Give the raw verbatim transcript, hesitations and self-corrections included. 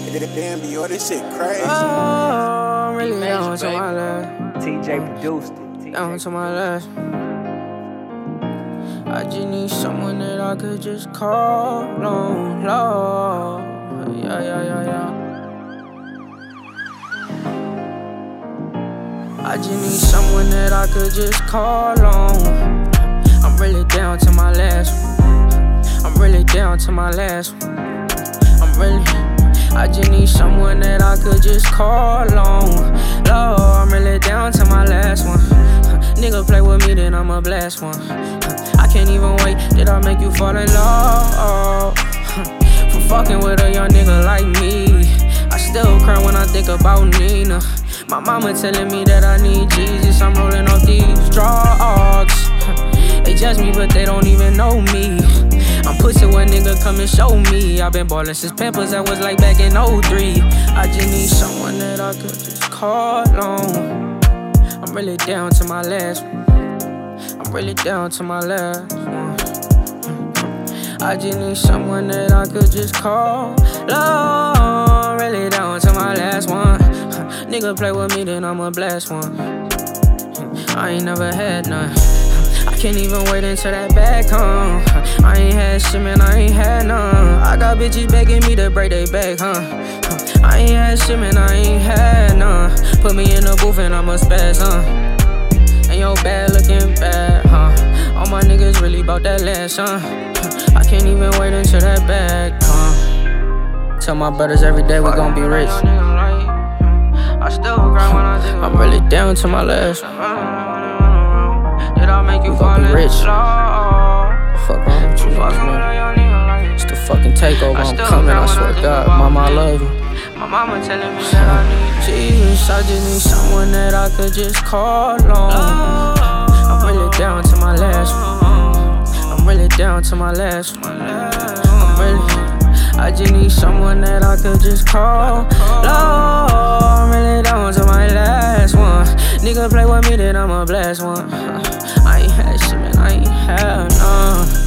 Damn, yo, this shit crazy. Oh, I'm really down to my last. T J produced it. Down to my last. I just need someone that I could just call on, Lord. Yeah, yeah, yeah, yeah. I just need someone that I could just call on. I'm really down to my last one. I'm really down to my last one. I'm really, I just need someone that I could just call on. Lord, I'm really down to my last one. Nigga play with me, then I'ma blast one. I can't even wait, did I make you fall in love? For fucking with a young nigga like me. I still cry when I think about Nina. My mama telling me that I need Jesus. I'm rolling off these drugs. They judge me, but they don't even know me. I'm pushing when nigga come and show me. I've been ballin' since Pampers, that was like back in oh three. I just need someone that I could just call on. I'm really down to my last one. I'm really down to my last one. I just need someone that I could just call. Lord, I'm really down to my last one. Nigga play with me, then I'ma blast one. I ain't never had none. I can't even wait until that bag come. I ain't had shit, man, I ain't had none. I got bitches begging me to break they back, huh? I ain't had shit, man, I ain't had none. Put me in the booth and I'ma spaz, huh? And your bad looking bad, huh? All my niggas really bout that last, huh? I can't even wait until that bag come. Tell my brothers every day we gon' be rich. I still cry when I think I'm really down to my last. Did I make you fall in rich? Fuck wrong with you niggas, man. It's the fucking takeover, I'm coming, I swear to God. Mama, I love you. My mama telling me that I need Jesus. I just need someone that I could just call on. I'm really down to my last one. I'm really down to my last one. I'm really, I just need someone that I could just call. Lord, I'm really down to my last one. Nigga play with me, then I'ma blast one. I ain't had shit, man, I ain't had none.